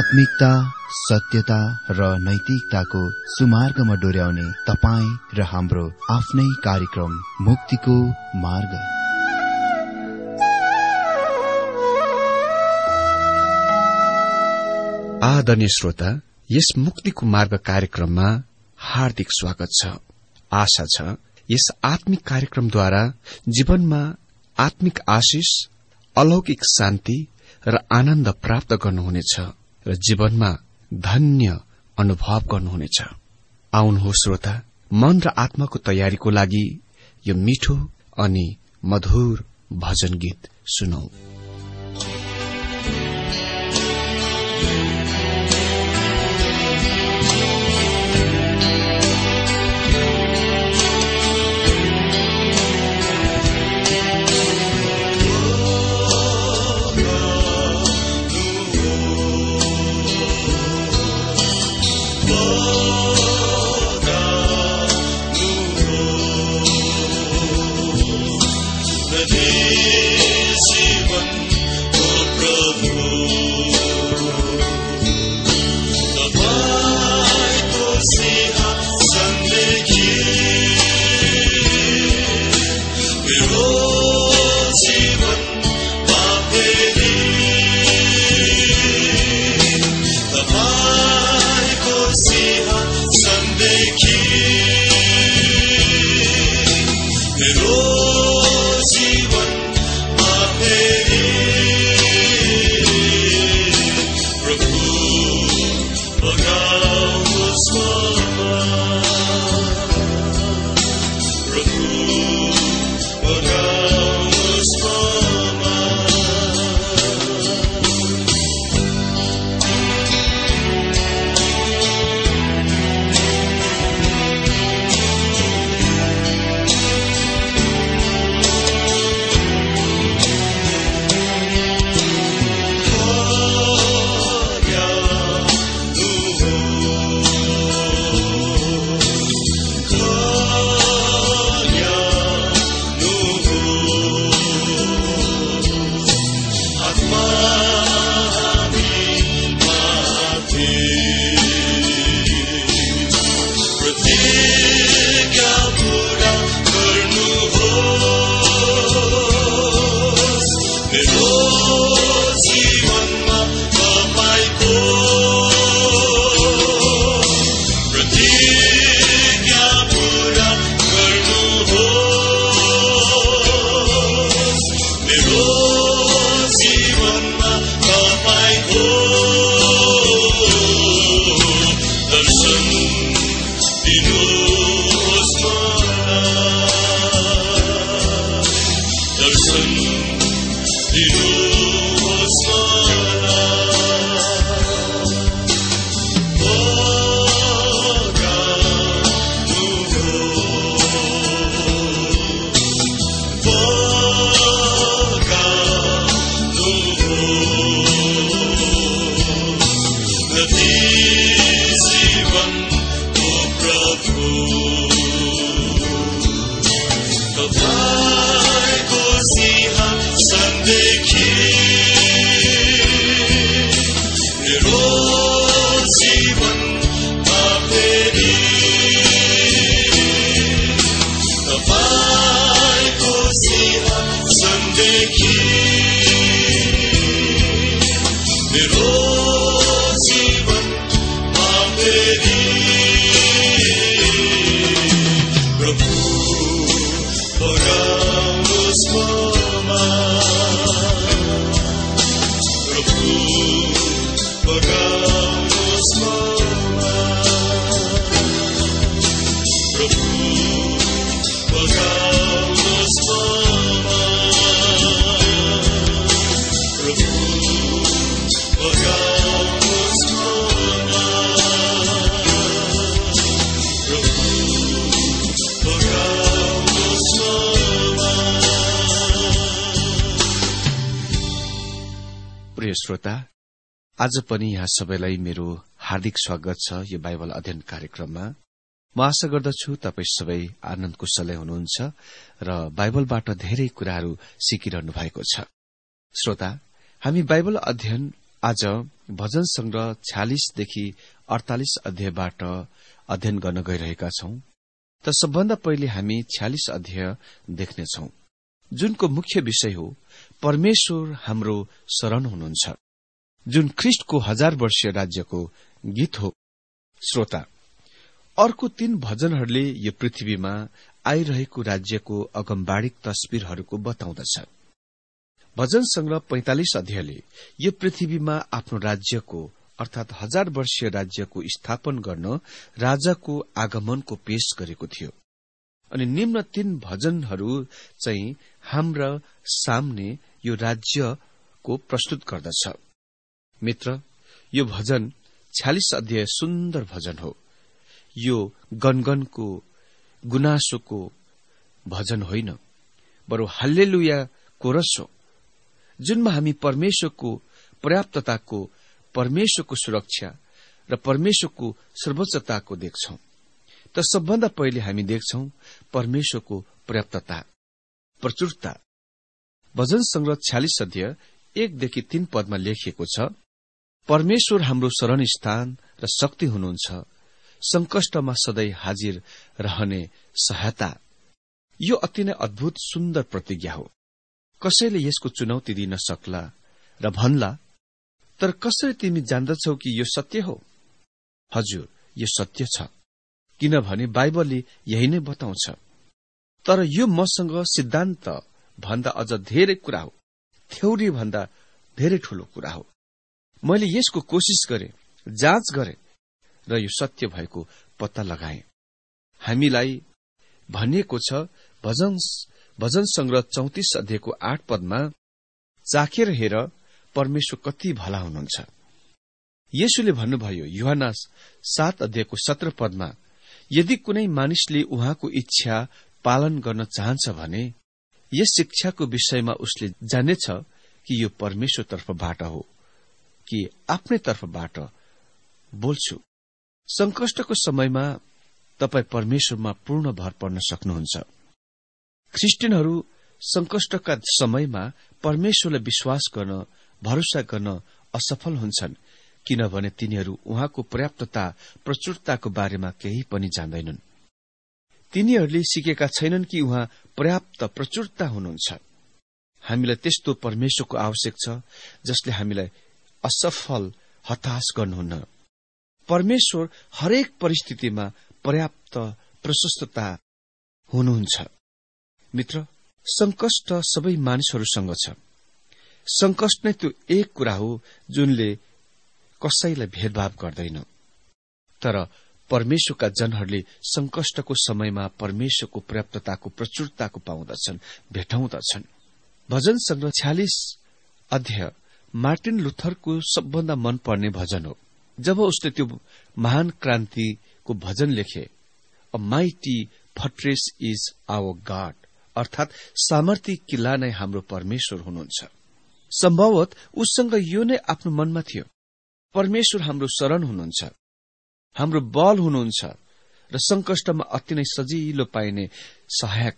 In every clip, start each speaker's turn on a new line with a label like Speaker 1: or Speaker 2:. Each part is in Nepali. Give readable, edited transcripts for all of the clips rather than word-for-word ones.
Speaker 1: आत्मिकता, सत्यता र नैतिकताको सुमार्गमा डोर्याउने तपाईँ र हाम्रो आफ्नै कार्यक्रम मुक्तिको मार्ग।
Speaker 2: आदरणीय श्रोता, यस मुक्तिको मार्ग कार्यक्रममा हार्दिक स्वागत छ। आशा छ यस आत्मिक कार्यक्रमद्वारा जीवनमा आत्मिक आशिष, अलौकिक शान्ति र आनन्द प्राप्त गर्नुहुनेछ र जीवनमा धन्य अनुभव गर्नुहुनेछ। आउनुहोस् श्रोता, मन र आत्माको तयारीको लागि यो मिठो अनि मधुर भजन गीत सुनौ। श्रोता, आज पनि यहाँ सबैलाई मेरो हार्दिक स्वागत छ यो बाइबल अध्ययन कार्यक्रममा। म आशा गर्दछु तपाईँ सबै आनन्द कुशलै हुनुहुन्छ र बाइबलबाट धेरै कुराहरू सिकिरहनु भएको छ। श्रोता, हामी बाइबल अध्ययन आज भजन संग्रह 46 देखि 48 अध्यायबाट अध्ययन गर्न गइरहेका छौं। त सबभन्दा पहिले हामी 46 अध्याय देख्नेछौं, जुनको मुख्य विषय हो परमेश्वर हाम्रो शरण हुनुहुन्छ, जुन ख्रिस्टको 1000 वर्षीय राज्यको गीत हो। श्रोता, अर्को 3 भजनहरूले यो पृथ्वीमा आइरहेको राज्यको अगमबाडिक तस्बिरहरूको बताउँदछ। भजन संग्रह 45 अध्यायले यो पृथ्वीमा आफ्नो राज्यको अर्थात 1000 वर्षीय राज्यको स्थापन गर्न राजाको आगमनको पेश गरेको थियो। अनि निम्न 3 भजनहरू चाहिँ हाम्रा सामने यो राज्यको प्रस्तुत गर्दछ। मित्र, यो भजन 46 अध्याय सुन्दर भजन हो। यो गनगनको गुनासोको भजन होइन, बरु हल्लेलुया कोरस हो, जुनमा हामी परमेश्वरको पर्याप्तताको, परमेश्वरको सुरक्षा र परमेश्वरको सर्वोच्चताको देख्छौं। त सबभन्दा पहिले हामी देख्छौं परमेश्वरको पर्याप्तता, प्रचुरता। भजन संग्रह 46 अध्याय 1 देखि 3 पदमा लेखिएको छ, परमेश्वर हाम्रो शरण स्थान र शक्ति हुनुहुन्छ, संकष्टमा सधैँ हाजिर रहने सहायता। यो अति नै अद्भुत सुन्दर प्रतिज्ञा हो। कसैले यसको चुनौती दिन सक्ला र भन्ला, तर कसरी तिमी जान्दछौ कि यो सत्य हो? हजुर, यो सत्य छ, किनभने बाइबलले यही नै बताउँछ। तर यो मसँग सिद्धान्त भन्दा अझ धेरै कुरा हो, थ्योरी भन्दा धेरै ठूलो कुरा हो। मैले यसको कोशिश गरे, जाँच गरे र यो सत्य भएको पत्ता लगाए। हामीलाई भनिएको छ भजन संग्रह 34 अध्यायको 8 पदमा, चाखेर हेर परमेश्वर कति भला हुनुहुन्छ। येशूले भन्नुभयो यूहन्ना 7 अध्यायको 17 पदमा, यदि कुनै मानिसले उहाँको इच्छा पालन गर्न चाहन्छ भने यस शिक्षाको विषयमा उसले जानेछ कि यो परमेश्वर तर्फबाट हो कि आफ्नै तर्फबाट बोल्छु। संकष्टको समयमा तपाई परमेश्वरमा पूर्ण भर पर्न सक्नुहुन्छ। ख्रिस्टियनहरू संकष्टका समयमा परमेश्वरलाई विश्वास गर्न, भरोसा गर्न असफल हुन्छन्, किनभने तिनीहरू उहाँको पर्याप्तता, प्रचुरताको बारेमा केही पनि जान्दैनन्। तिनीहरूले सिकेका छैनन् कि उहाँ पर्याप्त, प्रचुरता हुनुहुन्छ। हामीलाई त्यस्तो परमेश्वरको आवश्यक छ जसले हामीलाई असफल, हताश गर्नुहुन्न। परमेश्वर हरेक परिस्थितिमा पर्याप्त, प्रशस्तता हुनुहुन्छ। मित्र, संकष्ट सबै मानिसहरूसँग छ। संकष्ट नै त्यो एक कुरा हो जुनले कसैलाई भेदभाव गर्दैन। तर परमेश्वरका जनहरूले संकष्टको समयमा परमेश्वरको पर्याप्तताको, प्रचुरताको पाउँदछन्, भेटाउँदछन्। भजन संग्रह 46 अध्याय मार्टिन लुथरको सबभन्दा मनपर्ने भजन हो। जब उसले त्यो महान क्रान्तिको भजन लेखे, a mighty fortress is our God, अर्थात सामर्थी किल्ला नै हाम्रो परमेश्वर हुनुहुन्छ। सम्भवत उससँग यो नै आफ्नो मनमा थियो, परमेश्वर हाम्रो शरण हुनुहुन्छ, हाम्रो बल हुनुहुन्छ र संकष्टमा अति नै सजिलो पाइने सहायक।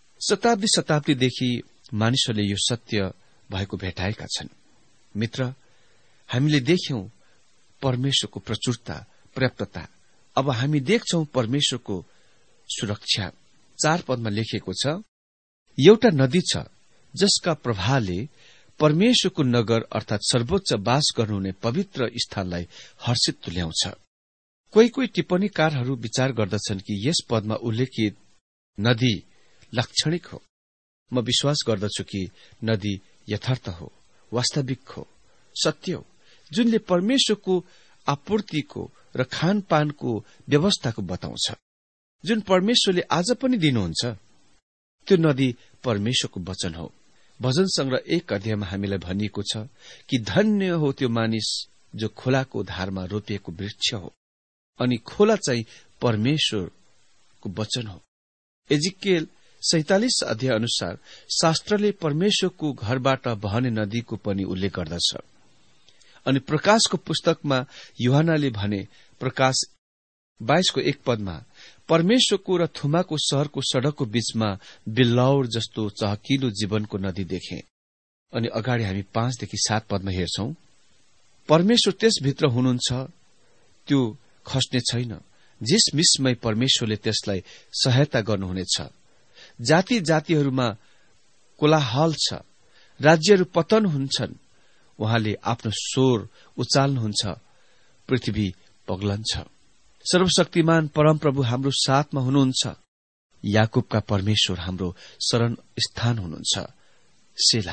Speaker 2: शताब्दीदेखि मानिसहरूले यो सत्य भएको भेटाएका छन्। मित्र, हामीले देख्यौं परमेश्वरको प्रचुरता, पर्याप्तता। अब हामी देख्छौं परमेश्वरको सुरक्षा। 4 पदमा लेखिएको छ, एउटा नदी छ जसका प्रवाहले परमेश्वरको नगर अर्थात सर्वोच्च वास गर्नुहुने पवित्र स्थानलाई हर्षित तुल्याउँछ। कोही टिप्पणीकारहरू विचार गर्दछन् कि यस पदमा उल्लेखित नदी लाक्षणिक हो। म विश्वास गर्दछु कि नदी यथार्थ हो, वास्तविक हो, सत्य हो, जुनले परमेश्वरको आपूर्तिको र खानपानको व्यवस्थाको बताउँछ, जुन परमेश्वरले आज पनि दिनुहुन्छ। त्यो नदी परमेश्वरको वचन हो। भजन संग्रह 1 अध्यायमा हामीलाई भनिएको छ कि धन्य हो त्यो मानिस जो खोलाको धारमा रोपिएको वृक्ष हो। अनि खोला चाहिँ परमेश्वरको वचन हो। एजिकियल 47 अध्याय अनुसार शास्त्रले परमेश्वरको घरबाट बहने नदीको पनि उल्लेख गर्दछ। अनि प्रकाशको पुस्तकमा यूहन्नाले भने, प्रकाश 22को 1 पदमा, परमेश्वरको र थुमाको शहरको सड़कको बीचमा बिल्लौर जस्तो चहकिलो जीवनको नदी देखे। अनि अगाडि हामी 5 देखि 7 पदमा हेर्छौं, परमेश्वर त्यसभित्र हुनुहुन्छ, त्यो खस्ने छैन। झिसमिसमै परमेश्वरले त्यसलाई सहायता गर्नुहुनेछ। जाति जातिहरूमा कोलाहल छ, राज्यहरू पतन हुन्छन्। उहाँले आफ्नो स्वर उचाल्नुहुन्छ, पृथ्वी पग्लन्छ। सर्वशक्तिमान परमप्रभु हाम्रो साथमा हुनुहुन्छ। याकूबका परमेश्वर हाम्रो शरण स्थान हुनुहुन्छ। सेला।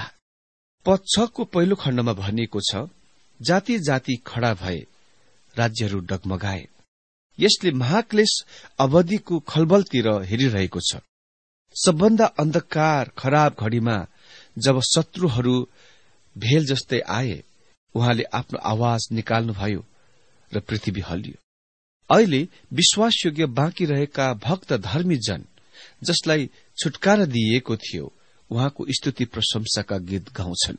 Speaker 2: पद 6 को पहिलो खण्डमा भनिएको छ, जाति जाति खड़ा भए, राज्यहरू डगमगाए। यसले महाक्लेश अवधिको खलबलतिर हेरिरहेको छ। सबभन्दा अन्धकार खराब घड़ीमा जब शत्रुहरू भेल जस्तै आए, उहाँले आफ्नो आवाज निकाल्नुभयो र पृथ्वी हल्लियो। अहिले विश्वासयोग्य बाँकी रहेका भक्त धर्मी जन, जसलाई छुटकारा दिइएको थियो, उहाँको स्तुति प्रशंसाका गीत गाउँछन्।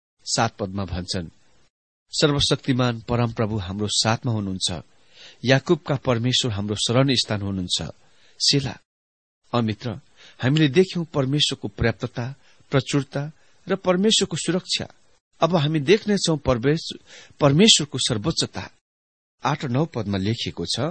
Speaker 2: 7 पदमा भन्छन्, सर्वशक्तिमान परमप्रभु हाम्रो साथमा हुनुहुन्छ। याकूबका परमेश्वर हाम्रो शरण स्थान हुनुहुन्छ। सेला। अमित्र, हामीले देख्यौं परमेश्वरको पर्याप्तता, प्रचुरता र परमेश्वरको सुरक्षा। अब हामी देख्नेछौं परमेश्वरको सर्वोच्चता। 8 र 9 पदमा लेखिएको छ,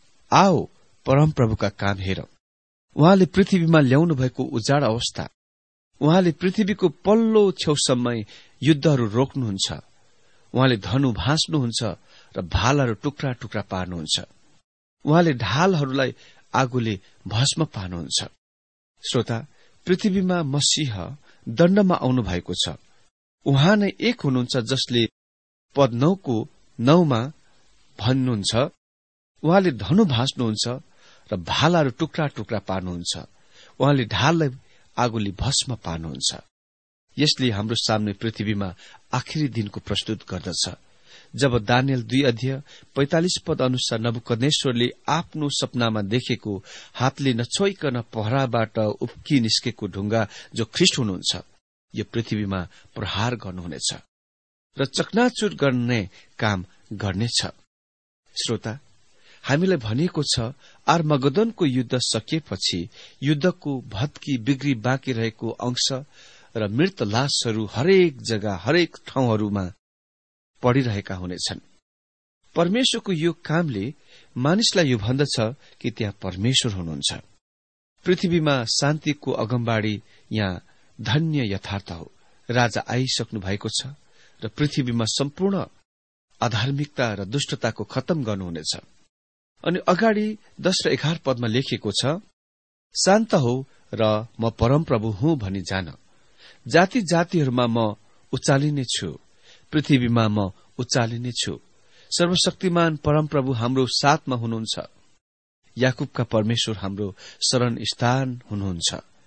Speaker 2: आओ परमप्रभुका काम हेरौं। उहाँले पृथ्वीमा ल्याउनु भएको उजाड अवस्था, उहाँले पृथ्वीको पल्लो छेउसम्मै युद्धहरू रोक्नुहुन्छ। उहाँले धनु भाँच्नुहुन्छ र भालाहरू टुक्रा टुक्रा पार्नुहुन्छ। उहाँले ढालहरूलाई आगोले भस्म पार्नुहुन्छ। श्रोता, पृथ्वीमा मसीह दण्डमा आउनु भएको छ। उहाँ नै एक हुनुहुन्छ, जसले पद 9 को 9 मा भन्नुहुन्छ, उहाँले धनु भाँच्नुहुन्छ र भालाहरू टुक्रा टुक्रा पार्नुहुन्छ। उहाँले ढाललाई आगोले भस्म पार्नुहुन्छ। यसले हाम्रो सामने पृथ्वीमा आखिरी दिनको प्रस्तुत गर्दछ। जब दानियल 2 अध्याय 45 पद अनुसार नबुकदनेश्वरले आफ्नो सपनामा देखेको हातले नछोइकन पहराबाट उप्की निस्केको ढुङ्गा जो ख्रीष्ट हुनुहुन्छ, यो पृथ्वीमा प्रहार गर्नुहुनेछ र चकनाचुर गर्ने काम गर्नेछ। श्रोता, हामीलाई भनिएको छ, आर्मगदनको युद्ध सकिएपछि युद्धको भत्की बिग्री बाँकी रहेको अंश र मृत लाशहरू हरेक जग्गा हरेक ठाउँहरूमा पडिरहेका हुनेछन्। परमेश्वरको यो कामले मानिसलाई यो भन्दछ कि त्यहाँ परमेश्वर हुनुहुन्छ। पृथ्वीमा शान्तिको अगमबाडी यहाँ धन्य यथार्थ हो। राजा आइसक्नु भएको छ र पृथ्वीमा सम्पूर्ण अधार्मिकता र दुष्टताको खत्म गर्नुहुनेछ। अनि अगाडि 10 र 11 पदमा लेखिएको छ, शान्त हो र म परमप्रभु हुँ भनी जान। जाति जातिहरूमा म उचालिने छु, पृथ्वीमा म उचालिने छु। सर्वशक्तिमान परमप्रभु हाम्रो साथमा हुनुहुन्छ। याकूबका परमेश्वर हाम्रो शरण स्थान हुनुहुन्छ।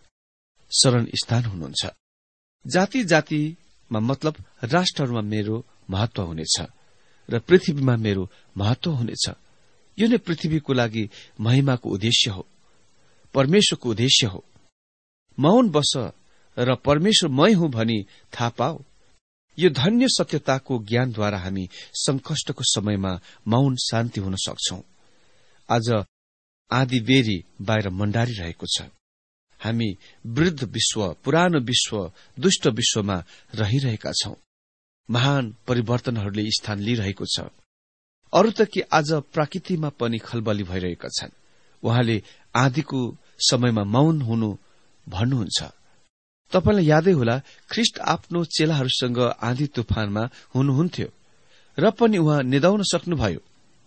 Speaker 2: शरण स्थान हुनुहुन्छ। जाति जातिमा मतलब राष्ट्रहरूमा मेरो महत्व हुनेछ र पृथ्वीमा मेरो महत्व हुनेछ। यो नै पृथ्वीको लागि महिमाको उद्देश्य हो, परमेश्वरको उद्देश्य हो। मौन बस र परमेश्वर मै हुँ भनी थाहा पाओ। यो धन्य सत्यताको ज्ञानद्वारा हामी संकष्टको समयमा मौन शान्ति हुन सक्छौं। आज आधी बेरी बाहिर मण्डारिरहेको छ। हामी वृद्ध विश्व, पुरानो विश्व, दुष्ट विश्वमा रहिरहेका छौं। महान परिवर्तनहरूले स्थान लिइरहेको छ। अरू त के आज प्रकृतिमा पनि खलबली भइरहेका छन्। उहाँले आँधीको समयमा मौन हुनु भन्नुहुन्छ। तपाईलाई यादै होला, ख्रीष्ट आफ्नो चेलाहरूसँग आँधी तुफानमा हुनुहुन्थ्यो र पनि उहाँ निदाउन सक्नुभयो।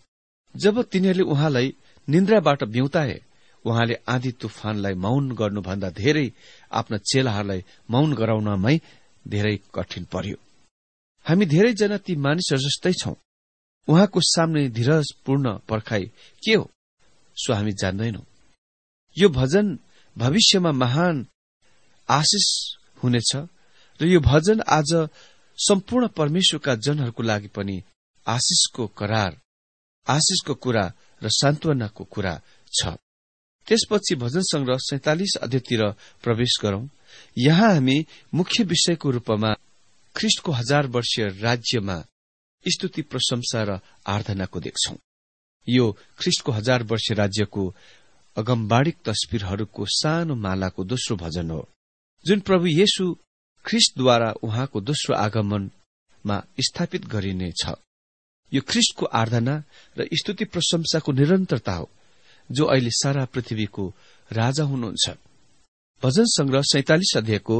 Speaker 2: जब तिनीहरूले उहाँलाई निन्द्राबाट बिउताए, उहाँले आँधी तुफानलाई मौन गर्नुभन्दा धेरै आफ्ना चेलाहरूलाई मौन गराउनमै धेरै कठिन पर्यो। हामी धेरैजना ती मानिसहरू जस्तै छौं। उहाँको सामने धीरजपूर्ण पर्खाइ के हो, सो हामी जान्दैनौं। यो भजन भविष्यमा महान आशिष हुनेछ र यो भजन आज सम्पूर्ण परमेश्वरका जनहरूको लागि पनि आशिषको करार, आशिषको कुरा र सान्त्वनाको कुरा छ। त्यसपछि भजन संग्रह 47 अध्यायतिर प्रवेश गरौं। यहाँ हामी मुख्य विषयको रूपमा ख्रीष्टको 1000 वर्षीय राज्यमा स्तुति, प्रशंसा र आराधनाको देख्छौं। यो ख्रीष्टको 1000 वर्षीय राज्यको अगमबाडिक तस्बिरहरूको सानो मालाको दोस्रो भजन हो, जुन प्रभु येशू ख्रीष्टद्वारा उहाँको दोस्रो आगमनमा स्थापित गरिनेछ। यो ख्रीष्टको आराधना र स्तुति प्रशंसाको निरन्तरता हो, जो अहिले सारा पृथ्वीको राजा हुनुहुन्छ। भजन संग्रह 47 अध्यायको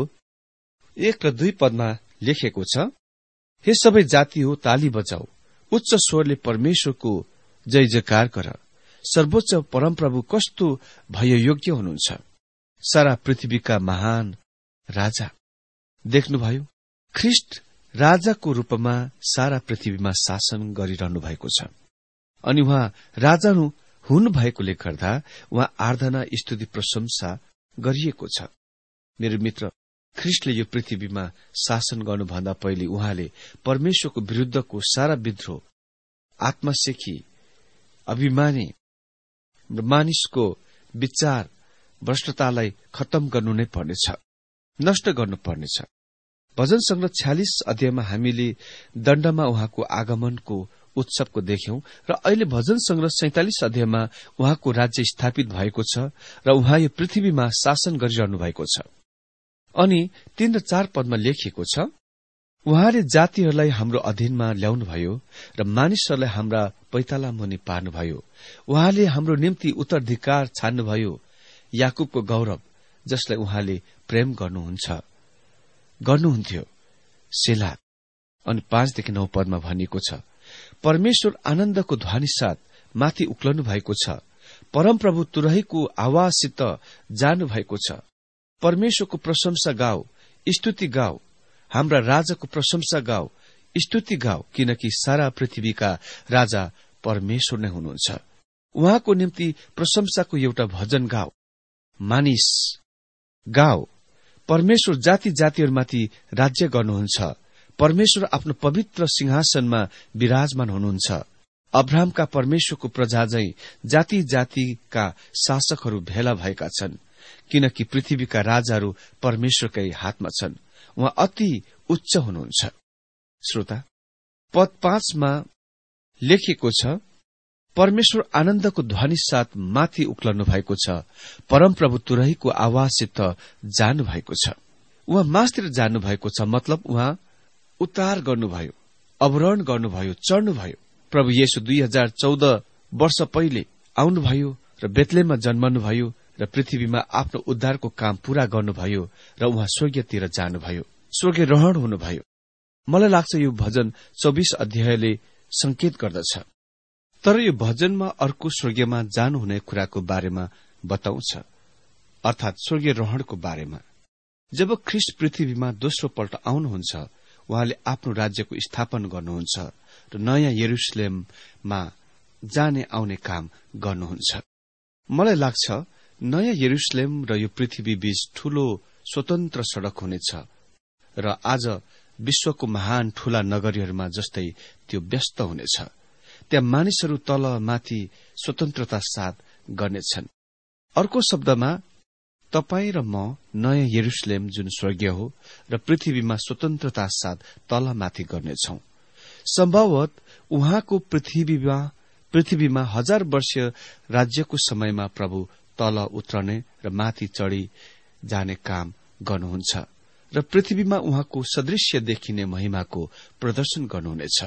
Speaker 2: 1 र 2 पदमा लेखेको छ, हे सबै जाति हो, ताली बजाऊ, उच्च स्वरले परमेश्वरको जय जयकार गर। सर्वोच्च परमप्रभु कस्तो भययोग्य हुनुहुन्छ, सारा पृथ्वीका महान राजा। देख्नुभयो, ख्रीष्ट राजाको रूपमा सारा पृथ्वीमा शासन गरिरहनु भएको छ, अनि उहाँ राजा हुनुभएकोले गर्दा उहाँ आराधना स्तुति प्रशंसा गरिएको छ। मेरो मित्र, ख्रीष्टले यो पृथ्वीमा शासन गर्नुभन्दा पहिले उहाँले परमेश्वरको विरूद्धको सारा विद्रोह, आत्मसेखी, अभिमानी मानिसको विचार भ्रष्टतालाई खत्तम गर्नु नै पर्नेछ, नष्ट गर्नुपर्नेछ। भजन संग्रह 46 अध्यायमा हामीले दण्डमा उहाँको आगमनको उत्सवको देख्यौं र अहिले भजन संग्रह 47 अध्यायमा उहाँको राज्य स्थापित भएको छ र उहाँ यो पृथ्वीमा शासन गरिरहनु भएको छ। अनि 3 र 4 पदमा लेखिएको छ, उहाँले जातिहरूलाई हाम्रो अधीनमा ल्याउनुभयो र मानिसहरूलाई हाम्रा पैताला मुनि पार्नुभयो। उहाँले हाम्रो निम्ति उत्तराधिकार छान्नुभयो, याकुबको गौरव, जसलाई उहाँले प्रेम गर्नुहुन्थ्यो। सेला। अनि 5 देखि 9 पदमा भनिएको छ, परमेश्वर आनन्दको ध्वनि साथ माथि उक्लनु भएको छ, परमप्रभु तुरहीको आवाजसित जानु भएको छ। परमेश्वरको प्रशंसा गाओ, स्तुति गाओ, हाम्रा राजाको प्रशंसा गाओ, स्तुति गाओ, किनकि सारा पृथ्वीका राजा परमेश्वर नै हुनुहुन्छ। उहाँको निम्ति प्रशंसाको एउटा भजन गाओ, मानिस गाओ। परमेश्वर जाति जातिहरूमाथि राज्य गर्नुहुन्छ। परमेश्वर आफ्नो पवित्र सिंहासनमा विराजमान हुनुहुन्छ। अब्राहमका परमेश्वरको प्रजा झैं जाति जातिका शासकहरू भेला भएका छन्, किनकि पृथ्वीका राजाहरू परमेश्वरकै हातमा छन्। उहाँ अति उच्च हुनुहुन्छ। श्रोता, पद 5 मा लेखिएको छ, परमेश्वर आनन्दको ध्वनि साथ माथि उक्लनु भएको छ, परमप्रभु तुरहीको आवाजसित जानु भएको छ। उहाँ मासतिर जानु भएको छ, मतलब उहाँ उतार गर्नुभयो, अवरोहण गर्नुभयो, चढ्नुभयो। प्रभु येशू 2014 वर्ष पहिले आउनुभयो र बेथलेहममा जन्मनुभयो र पृथ्वीमा आफ्नो उद्धारको काम पूरा गर्नुभयो र उहाँ स्वर्गतिर जानुभयो, स्वर्गीय रहण हुनुभयो। मलाई लाग्छ यो भजन 24 अध्यायले संकेत गर्दछ। तर यो भजनमा अर्को स्वर्गीयमा जानुहुने कुराको बारेमा बताउँछ, अर्थात स्वर्गीय रहणको बारेमा। जब ख्रीष्ट पृथ्वीमा दोस्रो पल्ट आउनुहुन्छ, उहाँले आफ्नो राज्यको स्थापना गर्नुहुन्छ र नयाँ यरुशलेममा जाने आउने काम गर्नुहुन्छ। मलाई लाग्छ नयाँ यरुशलेम र यो पृथ्वी बीच ठूलो स्वतन्त्र सड़क हुनेछ र आज विश्वको महान ठूला नगरीहरूमा जस्तै त्यो व्यस्त हुनेछ। त्यहाँ मानिसहरू तल माथि स्वतन्त्रता साथ गर्नेछन्। अर्को शब्दमा, तपाई र म नयाँ यरुशलेम जुन स्वर्गीय हो र पृथ्वीमा स्वतन्त्रता साथ तल माथि गर्नेछौं। सम्भवत उहाँको पृथ्वीमा 1000 वर्ष राज्यको समयमा प्रभु तल उत्रने र माथि चढी जाने काम गर्नुहुन्छ र पृथ्वीमा उहाँको सदृश्य देखिने महिमाको प्रदर्शन गर्नुहुनेछ।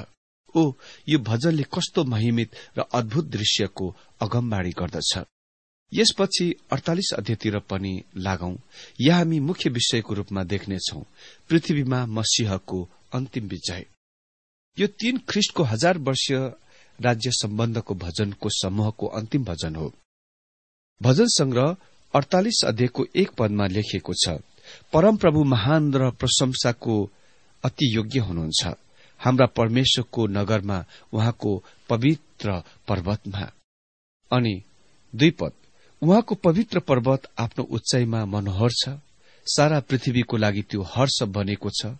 Speaker 2: यो भजनले कस्तो महिमित र अद्भुत दृश्यको अगमबाडी गर्दछ। यसपछि 48 अध्यायतिर पनि लागौं। यहाँ हामी मुख्य विषयको रूपमा देख्नेछौं पृथ्वीमा मसीहको अन्तिम विजय। यो 3 ख्रीष्टको 1000 वर्ष राज्य सम्बन्धको भजनको समूहको अन्तिम भजन हो। भजन संग्रह 48 अध्यायको 1 पदमा लेखिएको छ, परमप्रभु महान र प्रशंसाको अति योग्य हुनुहुन्छ, हाम्रा परमेश्वरको नगरमा, उहाँको पवित्र पर्वतमा। अनि 2 पद, उहाँको पवित्र पर्वत आफ्नो उचाइमा मनोहर छ, सारा पृथ्वीको लागि त्यो हर्ष बनेको छ।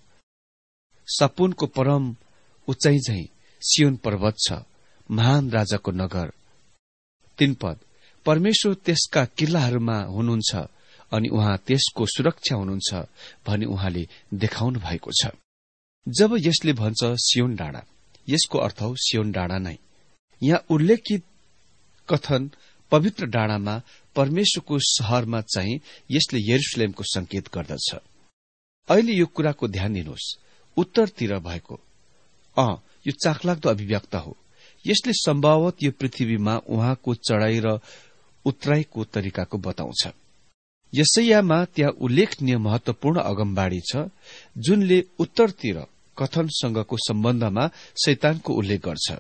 Speaker 2: सपुनको परम उचाइ झैं सियोन पर्वत छ, महान राजाको नगर। 3 पद, परमेश्वर त्यसका किल्लाहरूमा हुनुहुन्छ अनि उहाँ त्यसको सुरक्षा हुनुहुन्छ भनी उहाँले देखाउनु भएको छ। जब यसले भन्छ सियोन डाँडा, यसको अर्थ हो सियोन डाँडा नै। यहाँ उल्लेखित कथन पवित्र डाँडामा परमेश्वरको शहरमा चाहिँ यसले यरुशलेमको संकेत गर्दछ। अहिले यो कुराको ध्यान दिनुहोस्, उत्तरतिर भएको यो चाखलाग्दो अभिव्यक्त हो। यसले सम्भवतः यो पृथ्वीमा उहाँको चढ़ाई र उतराईको तरिकाको बताउँछ। यशायामा त्यहाँ उल्लेखनीय महत्वपूर्ण अगमबाणी छ जुनले उत्तरतिर कथनसँगको सम्बन्धमा शैतानको उल्लेख गर्छ।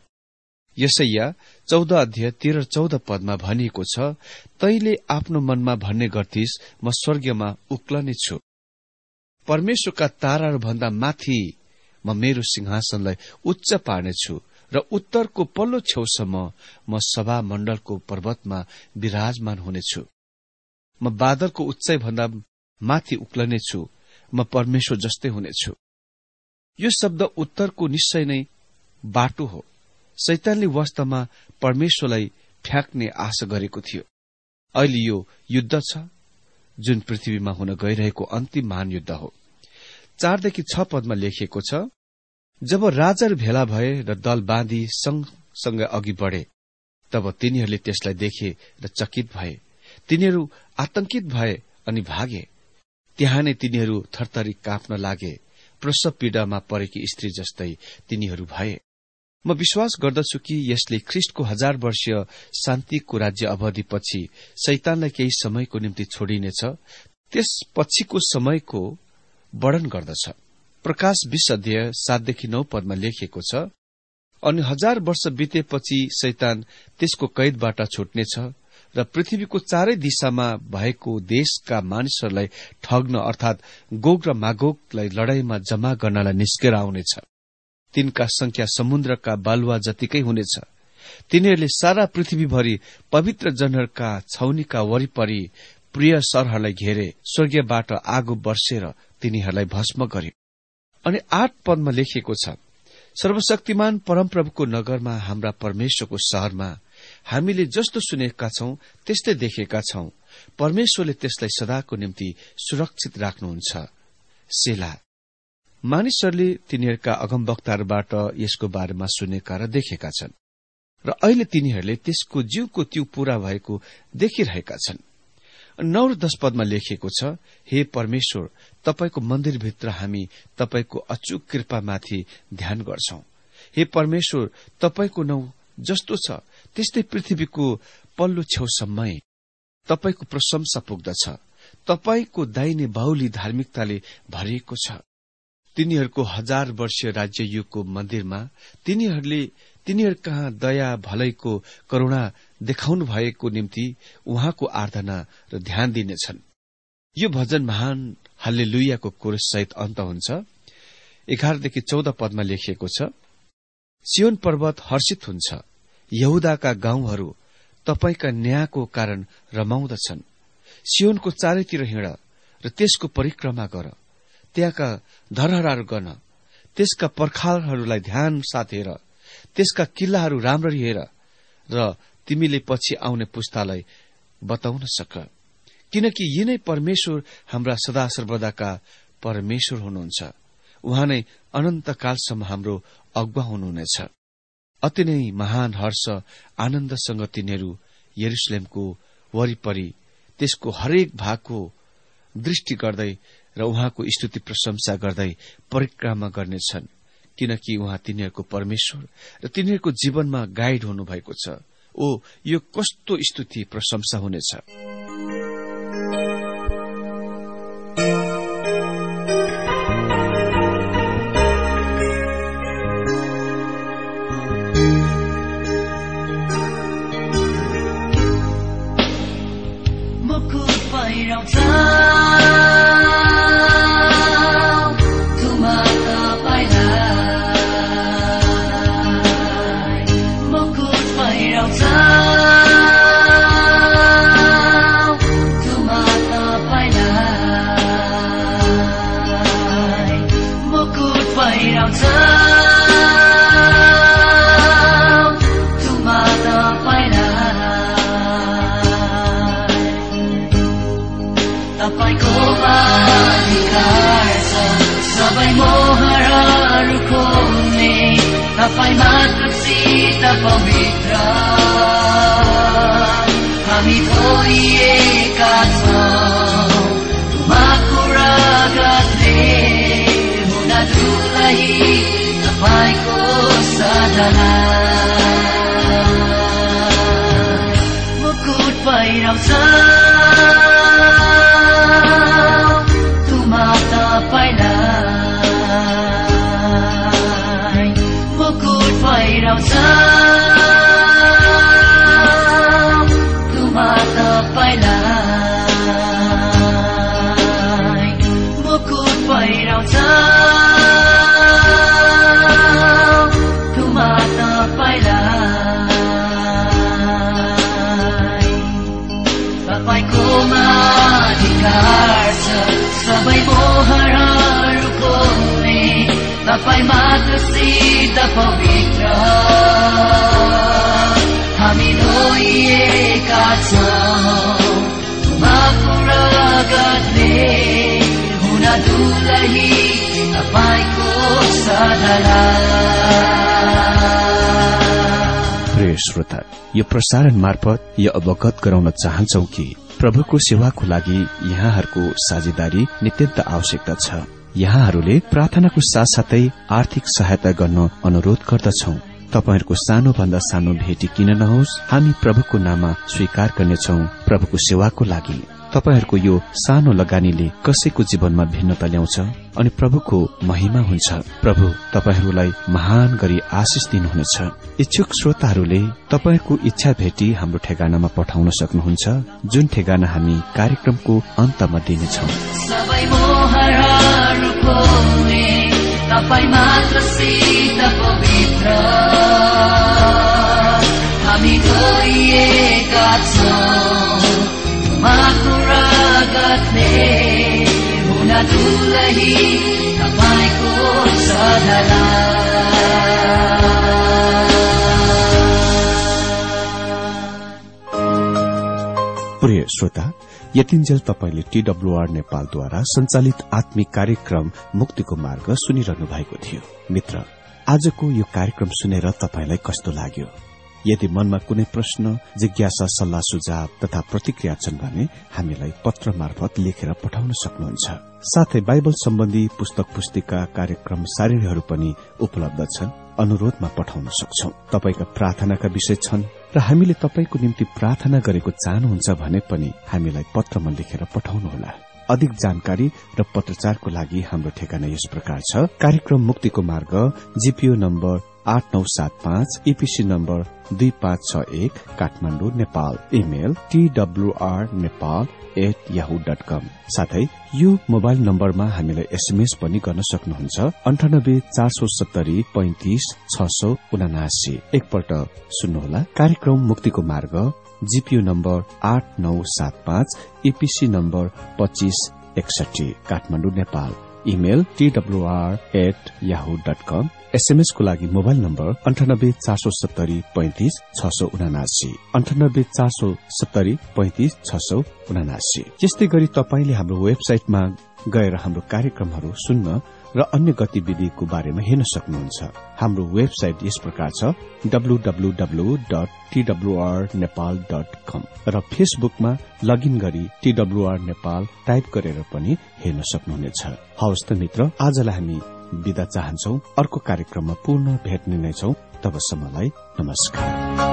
Speaker 2: यशाया 14 अध्याय 13-14 पदमा भनिएको छ, तैले आफ्नो मनमा भन्ने गर्थिस्, म स्वर्गमा उक्लने छु, परमेश्वरका ताराहरूभन्दा माथि म मेरो सिंहासनलाई उच्च पार्नेछु र उत्तरको पल्लो छेउसम्म म सभा मण्डलको पर्वतमा विराजमान हुनेछु। म बादलको उच्चाई भन्दा माथि उक्लनेछु, म परमेश्वर जस्तै हुनेछु। यो शब्द उत्तरको निश्चय नै बाटो हो। शैतानले वास्तवमा परमेश्वरलाई फ्याँक्ने आशा गरेको थियो। अहिले यो युद्ध छ जुन पृथ्वीमा हुन गइरहेको अन्तिम महान युद्ध हो। 4देखि 6 पदमा लेखिएको छ, जब राजाहरू भेला भए र दल बाँधी सँगसँगै अघि बढे, तब तिनीहरूले त्यसलाई देखे र चकित भए। तिनीहरू आतंकित भए अनि भागे। त्यहाँ नै तिनीहरू थरथरी काँप्न लागे। प्रसव पीडामा परेकी स्त्री जस्तै तिनीहरू भए। म विश्वास गर्दछु कि यसले ख्रिस्टको 1000 वर्षीय शान्तिको राज्य अवधिपछि शैतानलाई केही समयको निम्ति छोडिनेछ, त्यसपछिको समयको वर्णन गर्दछ। प्रकाश 20 अध्याय 7देखि 9 पदमा लेखिएको छ, अनि 1000 वर्ष बितेपछि शैतान त्यसको कैदबाट छुट्नेछ र पृथ्वीको चारै दिशामा भएको देशका मानिसहरूलाई ठग्न अर्थात गोग र मागोगलाई लडाईँमा जम्मा गर्नलाई निस्केर आउनेछ। तिनका संख्या समुद्रका बालुवा जतिकै हुनेछ। तिनीहरूले सारा पृथ्वीभरि पवित्र जनहरूका छाउनीका वरिपरि प्रिय सरहरूलाई घेरे, स्वर्गीयबाट आगो बर्सेर तिनीहरूलाई भस्म गर्यो। अनि 8 पदमा लेखिएको छ, सर्वशक्तिमान परमप्रभुको नगरमा, हाम्रा परमेश्वरको शहरमा हामीले जस्तो सुनेका छौं त्यस्तै देखेका छौं। परमेश्वरले त्यसलाई सदाको निम्ति सुरक्षित राख्नुहुन्छ। सेला। मानिसहरूले तिनीहरूका अगमवक्ताहरूबाट यसको बारेमा सुनेका र देखेका छन् र अहिले तिनीहरूले त्यसको जीवको त्यो पूरा भएको देखिरहेका छन्। 9 र 10 पदमा लेखिएको छ, हे परमेश्वर, तपाईको मन्दिरभित्र हामी तपाईको अचूक कृपामाथि ध्यान गर्छौं। हे परमेश्वर, तपाईको नाउँ जस्तो छ त्यस्तै पृथ्वीको पल्लो छेउसम्मै तपाईको प्रशंसा पुग्दछ। तपाईको दाहिने बाहुली धार्मिकताले भरिएको छ। तिनीहरूको 1000 वर्षीय राज्य युगको मन्दिरमा तिनीहरूले तिनीहरू कहाँ दया भलाइको करुणा देखाउनु भएको निम्ति उहाँको आराधना र ध्यान दिनेछन्। यो भजन महान हल्लेलुयाको कोरस सहित अन्त हुन्छ। 11देखि 14 पदमा लेखिएको छ, सियोन पर्वत हर्षित हुन्छ, यहुदाका गाउँहरू तपाईका न्यायको कारण रमाउँदछन्। सियोनको चारैतिर हिँड र त्यसको परिक्रमा गर, त्यहाँका धरहराहरू गर्न, त्यसका पर्खालहरूलाई ध्यान साथ हेर, त्यसका किल्लाहरू राम्ररी हेर र तिमीले पछि आउने पुस्तालाई बताउन सक, किनकि यिनै परमेश्वर हाम्रा सदा सर्वदाका परमेश्वर हुनुहुन्छ। उहाँ नै अनन्तकालसम्म हाम्रो अगुवा हुनुहुनेछ। अति नै महान हर्ष आनन्दसँग तिनीहरू यरुशलेमको वरिपरि त्यसको हरेक भागको दृष्टि गर्दै र उहाँको स्तुति प्रशंसा गर्दै परिक्रमा गर्नेछन्, किनकि उहाँ तिनीहरूको परमेश्वर र तिनीहरूको जीवनमा गाइड हुनुभएको छ। ओ, यो कस्तो स्तुति प्रशंसा हुनेछ।
Speaker 3: तपाईं मात्र सित पवित्र हामी धोइएका छौं उहाँको रगतले हुन धुलाई तपाईको मुकुट पहिराउँछ तुमा तपाईँलाई, मुकुट पहिराउँछ तुमा तपाईँलाई, मुकुट पहिराउँछ तुमा तपाईँलाई। तपाईँकोमा अधिकार छ सबै मोहरहरूको, तपाईँ मात्र सिद्ध पवित्र, हामी धोइएका छौँ उहाँको रगतले, हुन दुलही तपाईँको सधैँ।
Speaker 2: प्रिय श्रोता, यो प्रसारण मार्फत यो अवगत गराउन चाहन्छौ कि प्रभुको सेवाको लागि यहाँहरूको साझेदारी नित्यन्त आवश्यकता छ। यहाँहरूले प्रार्थनाको साथसाथै आर्थिक सहायता गर्न अनुरोध गर्दछौ। तपाईहरूको सानो भन्दा सानो भेटी किन नहोस्, हामी प्रभुको नाममा स्वीकार गर्नेछौ प्रभुको सेवाको लागि। तपाईहरूको यो सानो लगानीले कसैको जीवनमा भिन्नता ल्याउँछ अनि प्रभुको महिमा हुन्छ। प्रभु तपाईहरूलाई महान गरी आशिष दिनुहुनेछ। इच्छुक श्रोताहरूले तपाईहरूको इच्छा भेटी हाम्रो ठेगानामा पठाउन सक्नुहुन्छ, जुन ठेगाना हामी कार्यक्रमको अन्तमा दिनेछौ।
Speaker 3: सबै मोहरहरूको तपाईँ मात्र सिद्ध पवित्र, हामी धोइएका छौँ उहाँको रगतले, हुन दुलही तपाईँको सधैँ।
Speaker 2: प्रिय श्रोता, यतिन्जेल तपाईले TWR नेपालद्वारा संचालित आत्मिक कार्यक्रम मुक्तिको मार्ग सुनिरहनु भएको थियो। मित्र, आजको यो कार्यक्रम सुनेर तपाईलाई कस्तो लाग्यो? यदि मनमा कुनै प्रश्न, जिज्ञासा, सल्लाह सुझाव तथा प्रतिक्रिया छन् भने हामीलाई पत्र मार्फत लेखेर पठाउन सक्नुहुन्छ। साथै बाइबल सम्बन्धी पुस्तक पुस्तिका, कार्यक्रम सारिणीहरू पनि उपलब्ध छन्, अनुरोधमा पठाउन सक्छौ। तपाईका प्रार्थनाका विषय छन् र हामीले तपाईको निम्ति प्रार्थना गरेको चाहनुहुन्छ भने पनि हामीलाई पत्रमा लेखेर पठाउनुहोला। अधिक जानकारी र पत्रचारको लागि हाम्रो ठेगाना यस प्रकार छ। कार्यक्रम मुक्तिको मार्ग, GPO number 8975, EPC number 2561, Kathmandu, Nepal. Email twrnepal@yahoo.com। साथै यो मोबाइल नम्बरमा हामीलाई एसएमएस पनि गर्न सक्नुहुन्छ, 98 470 35 679। एकपल्ट सुन्नुहोला। कार्यक्रम मुक्तिको मार्ग, GPO number 8975, EPC number 2561, Kathmandu, Nepal. Email twr@yahoo.com। SMS को लागि मोबाइल नम्बर 98 470 35 679, 98 470 35 679। यस्तै गरी तपाईले हाम्रो वेबसाइटमा गएर हाम्रो कार्यक्रमहरू सुन्न र अन्य गतिविधिको बारेमा हेर्न सक्नुहुन्छ। हाम्रो वेबसाइट यस प्रकार छ, www.twrnepal.com, र फेसबुकमा लगइन गरी TWR नेपाल टाइप गरेर पनि हेर्न सक्नुहुनेछ। हवस् त मित्र, आजलाई हामी बिदा चाहन्छौ। अर्को कार्यक्रममा पुनः भेट्ने नै छौं। तबसम्मलाई नमस्कार।